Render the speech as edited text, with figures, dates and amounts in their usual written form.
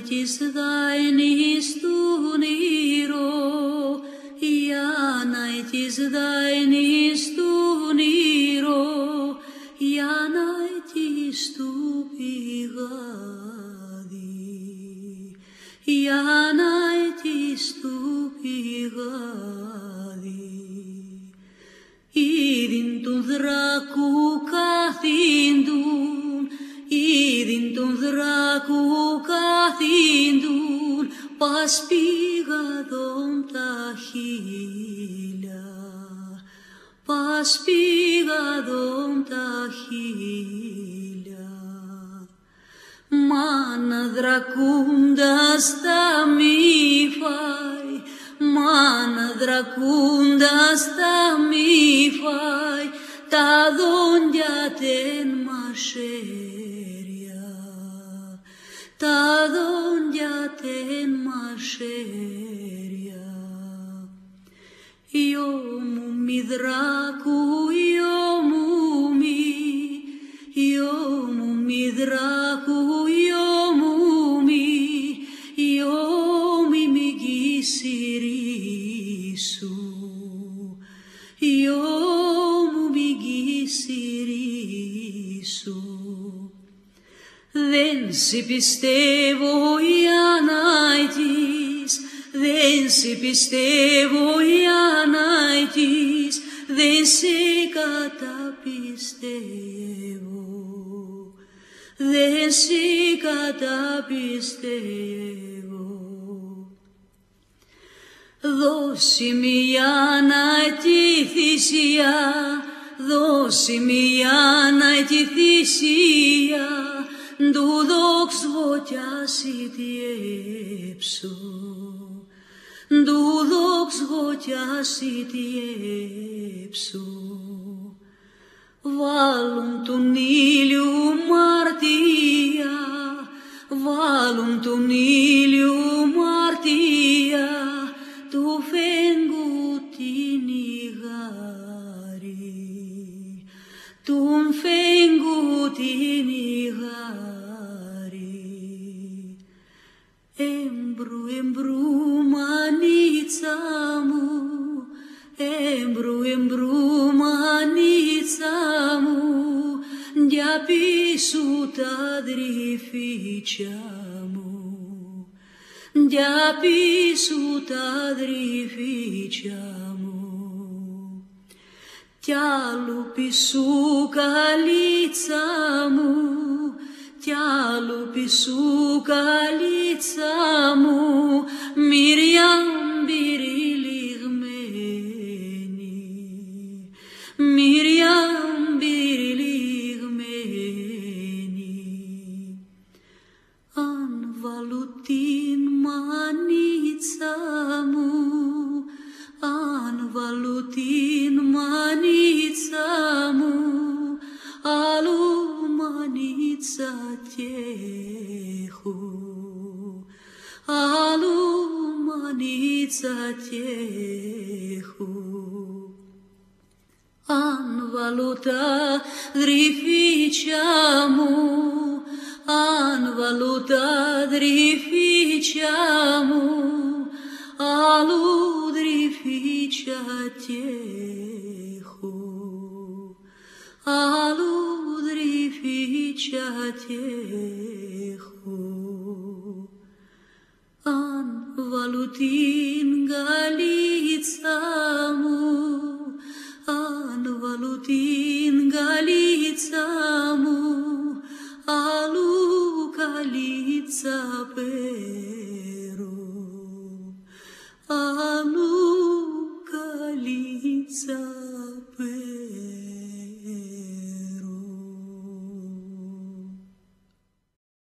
της δάινης του νηρό, Ιάννα της δάινης του νηρό, Ιάννα της του πηγάδι, Ιάννα της του πηγάδι. Είδην τον δράκου καθήντουν, είδην τον δράκου καθήντουν, πας πηγαδόν τα χείλια, πας πηγαδόν τα χείλια. Μάνα δρακούντας τα μη φάει, μάνα δρακούντας τα μη φάει, τα δόντια τεν μασέρια, τα δόντια τεν μασέρια. Ιω μου μη δράκου, ιω μου μη, ιω μου μη δράκου, ιω μου μη, ιω μη μη γυσυρίσου, ιω μου μη γυσυρίσου. Δεν σε πιστεύω, Ιάννα της, δεν σε πιστεύω, Ιάννα της, δεν σε καταπιστεύω, δεν σε καταπιστεύω. Δώσε μη, Ιάννα, τη θυσία, δώσε μη, Ιάννα, τη θυσία, του δοξβοτιάσει τι έψω, του δοξβοτιάσει τι έψω. Βάλουν τον ήλιου μαρτία, βάλουν τον ήλιου μαρτία, του φέγγου την ηγάρη, του φέγγου την ηγάρη. Έμπρου, έμπρου, μανίτσα μου, έμπρου, έμπρου, μανίτσα μου, για πίσω τα δρυφίτσια μου, για πίσω τα δρυφίτσια μου. Κι άλλου πίσω καλίτσα μου, κι άλλου πίσω καλίτσα μου, Μυριάμ πυριλιγμένη, Μυριάμ πυριλιγμένη. Αν βάλω την μανίτσα μου, αν βάλω την μανίτσα μου, άλλου μανίτσα κι έχω, άλλου μανίτσα κι έχω. Αν βάλω τα δρυφίτσια μου, αν βάλω τα δρυφίτσια μου, άλλου δρυφίτσια κι έχω, άλλου δρυφίτσια κι έχω. Αν βάλω την καλίτσα μου, αν βάλω την καλίτσα μου, άλλου καλίτσα πέρω, άλλου καλίτσα